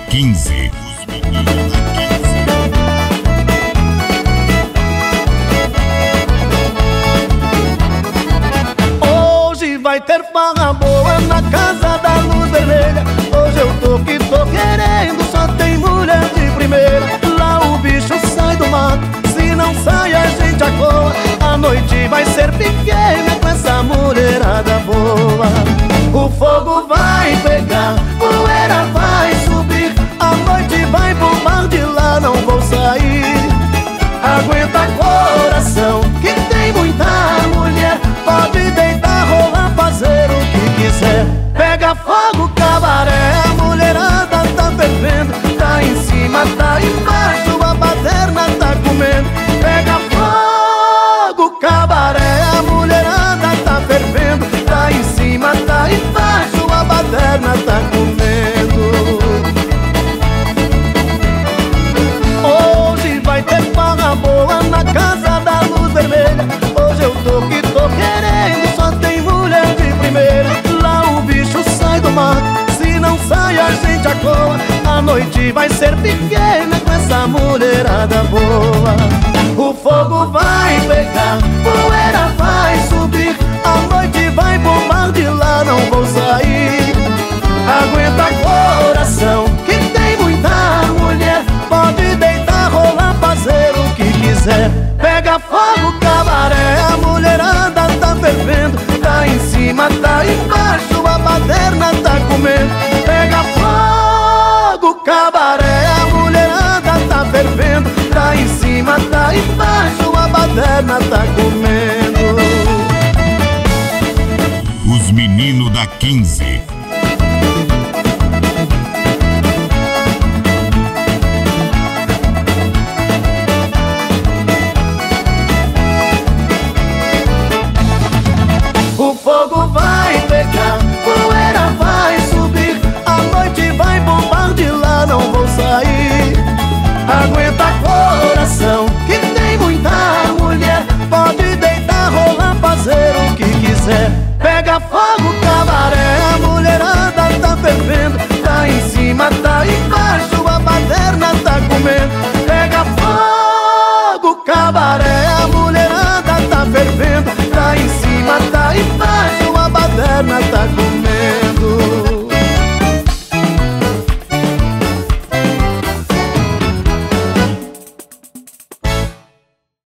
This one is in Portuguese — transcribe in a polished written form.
15. Hoje vai ter farra boa na casa da luz vermelha. Hoje eu tô que tô querendo, só tem mulher de primeira. Lá o bicho sai do mato, se não sai a gente acoa. A noite vai ser pequena com essa mulherada boa. O fogo vai pegar, poeira vai subir, a noite vai bombar, de lá não vou sair. Aguenta coração, que tem muita mulher, pode deitar, rolar, fazer o que quiser. Pega fogo, cabaré, a mulherada tá fervendo, tá em cima, tá embaixo, a baderna tá comendo. Pega fogo, cabaré, a mulherada tá fervendo, tá em cima, tá embaixo, a baderna tá comendo. Hoje vai ter farra boa na casa da luz vermelha. Hoje eu tô que tô querendo, só tem mulher de primeira. Lá o bicho sai do mato, se não sai a gente acoa. A noite vai ser pequena com essa mulherada boa. O fogo vai pegar, poeira vai subir, a noite vai bombar, de lá não vou sair. Aguenta coração, que tem muita mulher, pode deitar, rolar, fazer o que quiser. Pega fogo, cabaré, a mulherada tá fervendo, tá em cima, tá embaixo, a baderna tá comendo. Pega fogo, cabaré, a mulherada tá fervendo, tá em cima, tá embaixo, a baderna tá comendo. Os meninos da 15.